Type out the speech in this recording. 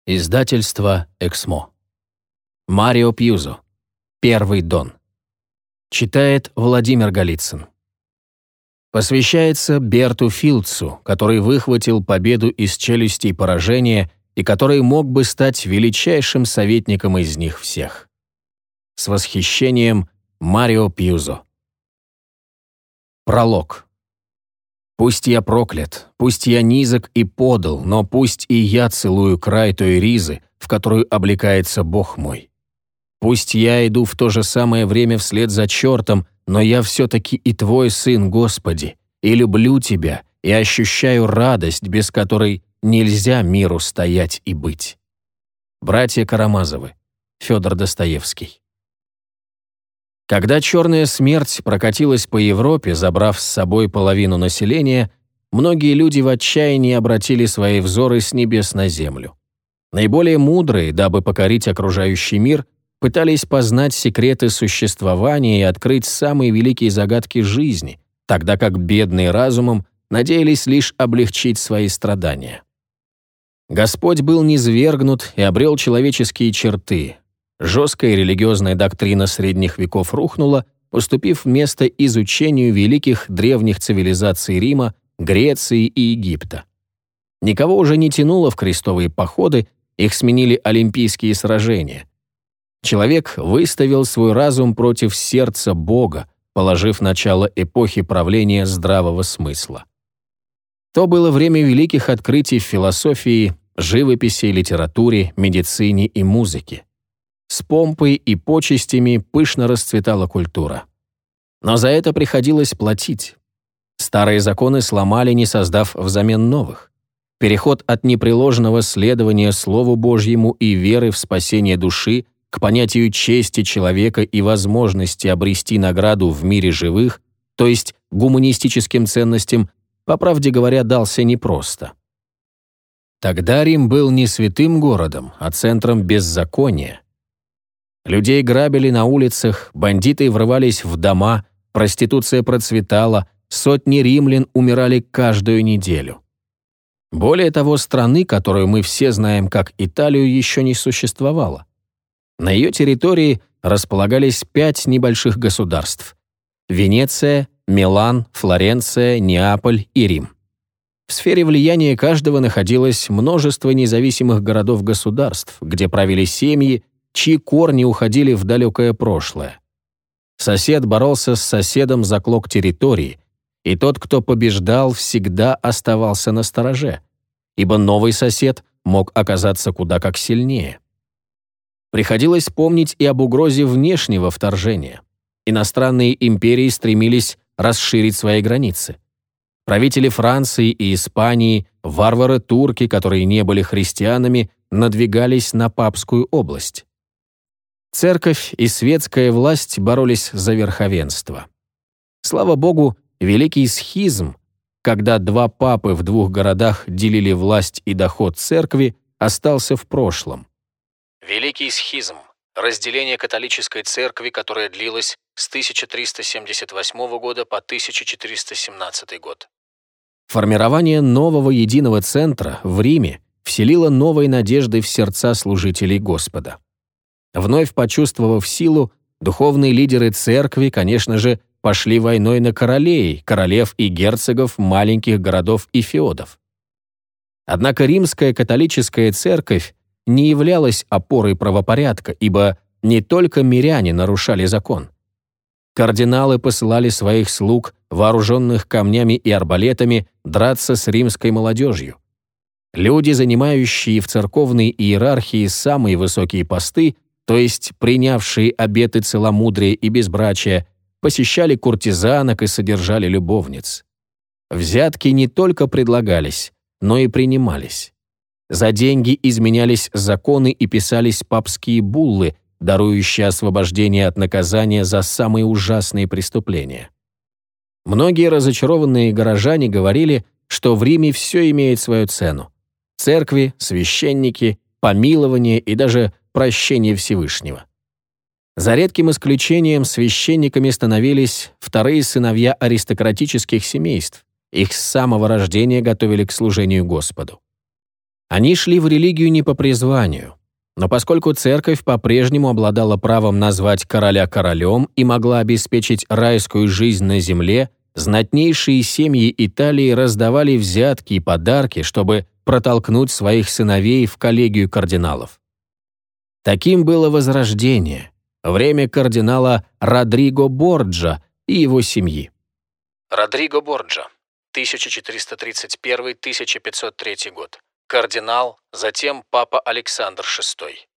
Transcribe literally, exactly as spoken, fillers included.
Издательство «Эксмо». Марио Пьюзо. Первый дон. Читает Владимир Голицын. Посвящается Берту Филдсу, который выхватил победу из челюстей поражения и который мог бы стать величайшим советником из них всех. С восхищением, Марио Пьюзо. Пролог. Пусть я проклят, пусть я низок и подл, но пусть и я целую край той ризы, в которую облекается Бог мой. Пусть я иду в то же самое время вслед за чертом, но я все-таки и твой сын, Господи, и люблю тебя, и ощущаю радость, без которой нельзя миру стоять и быть. Братья Карамазовы. Федор Достоевский. Когда черная смерть прокатилась по Европе, забрав с собой половину населения, многие люди в отчаянии обратили свои взоры с небес на землю. Наиболее мудрые, дабы покорить окружающий мир, пытались познать секреты существования и открыть самые великие загадки жизни, тогда как бедные разумом надеялись лишь облегчить свои страдания. Господь был низвергнут и обрел человеческие черты. Жесткая религиозная доктрина средних веков рухнула, уступив место изучению великих древних цивилизаций Рима, Греции и Египта. Никого уже не тянуло в крестовые походы, их сменили олимпийские сражения. Человек выставил свой разум против сердца Бога, положив начало эпохи правления здравого смысла. То было время великих открытий в философии, живописи, литературе, медицине и музыке. С помпой и почестями пышно расцветала культура. Но за это приходилось платить. Старые законы сломали, не создав взамен новых. Переход от непреложного следования Слову Божьему и веры в спасение души к понятию чести человека и возможности обрести награду в мире живых, то есть гуманистическим ценностям, по правде говоря, дался непросто. Тогда Рим был не святым городом, а центром беззакония. Людей грабили на улицах, бандиты врывались в дома, проституция процветала, сотни римлян умирали каждую неделю. Более того, страны, которую мы все знаем как Италию, еще не существовало. На ее территории располагались пять небольших государств – Венеция, Милан, Флоренция, Неаполь и Рим. В сфере влияния каждого находилось множество независимых городов-государств, где правили семьи, чьи корни уходили в далекое прошлое. Сосед боролся с соседом за клок территории, и тот, кто побеждал, всегда оставался настороже, ибо новый сосед мог оказаться куда как сильнее. Приходилось помнить и об угрозе внешнего вторжения. Иностранные империи стремились расширить свои границы. Правители Франции и Испании, варвары-турки, которые не были христианами, надвигались на Папскую область. Церковь и светская власть боролись за верховенство. Слава Богу, великий схизм, когда два папы в двух городах делили власть и доход церкви, остался в прошлом. Великий схизм – разделение католической церкви, которое длилось с тысяча триста семьдесят восьмого года по тысяча четыреста семнадцатый год. Формирование нового единого центра в Риме вселило новые надежды в сердца служителей Господа. Вновь почувствовав силу, духовные лидеры церкви, конечно же, пошли войной на королей, королев и герцогов маленьких городов и феодов. Однако римская католическая церковь не являлась опорой правопорядка, ибо не только миряне нарушали закон. Кардиналы посылали своих слуг, вооруженных камнями и арбалетами, драться с римской молодежью. Люди, занимающие в церковной иерархии самые высокие посты, то есть принявшие обеты целомудрия и безбрачия, посещали куртизанок и содержали любовниц. Взятки не только предлагались, но и принимались. За деньги изменялись законы и писались папские буллы, дарующие освобождение от наказания за самые ужасные преступления. Многие разочарованные горожане говорили, что в Риме все имеет свою цену. Церкви, священники, помилование и даже прощение Всевышнего. За редким исключением священниками становились вторые сыновья аристократических семейств. Их с самого рождения готовили к служению Господу. Они шли в религию не по призванию, но поскольку церковь по-прежнему обладала правом назвать короля королем и могла обеспечить райскую жизнь на земле, знатнейшие семьи Италии раздавали взятки и подарки, чтобы протолкнуть своих сыновей в коллегию кардиналов. Таким было Возрождение, время кардинала Родриго Борджа и его семьи. Родриго Борджа, тысяча четыреста тридцать первый — тысяча пятьсот третий год. Кардинал, затем папа Александр шестой.